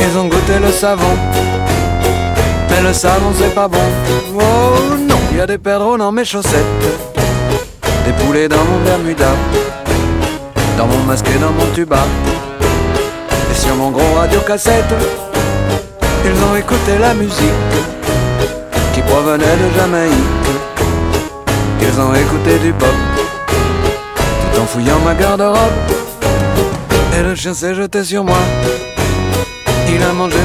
Ils ont goûté le savon, mais le savon c'est pas bon. Oh non, il y a des perdreaux dans mes chaussettes, des poulets dans mon Bermuda, dans mon masque et dans mon tuba, et sur mon gros radio-cassette. Ils ont écouté la musique qui provenait de Jamaïque. Ils ont écouté du pop tout en fouillant ma garde-robe. Et le chien s'est jeté sur moi, il a mangé